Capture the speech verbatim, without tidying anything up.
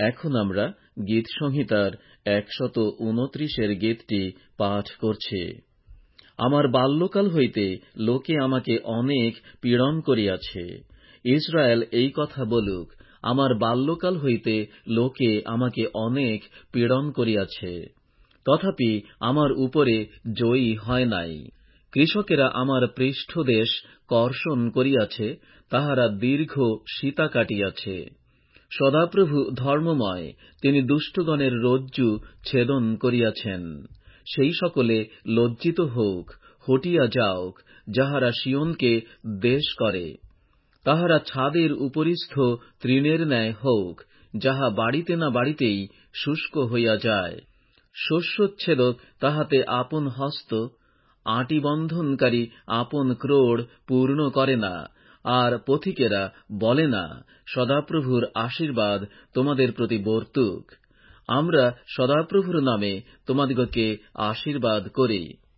এখন আমরা গীত সংহিতার একশত উনত্রিশের গীতটি পাঠ করছি। আমার বাল্যকাল হইতে লোকে আমাকে অনেক পীড়ন করিয়াছে। ইসরায়েল এই কথা বলুক, আমার বাল্যকাল হইতে লোকে আমাকে অনেক পীড়ন করিয়াছে, তথাপি আমার উপরে জয়ী হয় নাই। কৃষকেরা আমার পৃষ্ঠদেশ কর্ষণ করিয়াছে, তাহারা দীর্ঘ সীতা কাটিয়াছে। সদাপ্রভু ধর্মময়, তিনি দুষ্টগণের রজ্জু ছেদন করিয়াছেন। সেই সকলে লজ্জিত হোক, হটিয়া যাওক, যাহারা সিয়নকে দেশ করে। তাহারা ছাদের উপরিস্থ তৃণের ন্যায় হোক, যাহা বাড়িতে না বাড়িতেই শুষ্ক হইয়া যায়। শস্যচ্ছেদক তাহাতে আপন হস্ত, আঁটি বন্ধনকারী আপন ক্রোড় পূর্ণ করে না, আর পথিকেরা বলে না, সদাপ্রভুর আশীর্বাদ তোমাদের প্রতি বর্তুক। আমরা সদাপ্রভুর নামে তোমাদিগকে আশীর্বাদ করি।